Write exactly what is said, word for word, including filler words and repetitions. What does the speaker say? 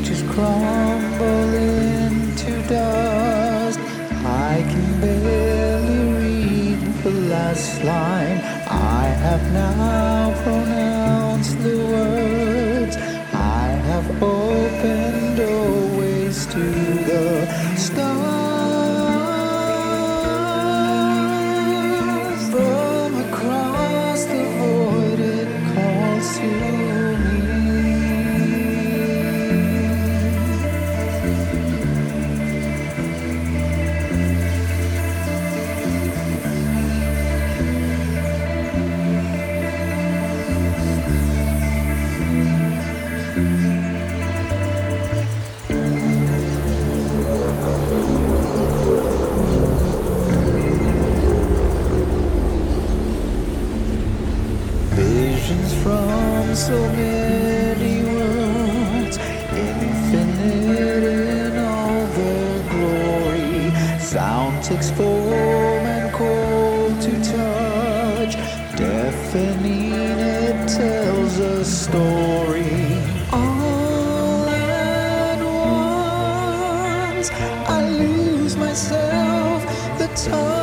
just crumble into dust. I can barely read the last line. I have now pronounced the words. I have opened doorways to the stars. From across the void it calls to me. Visions from so many worlds, infinite in all their glory. Sound takes form and cold to touch, deafening it tells a story. All at once I lose myself, the time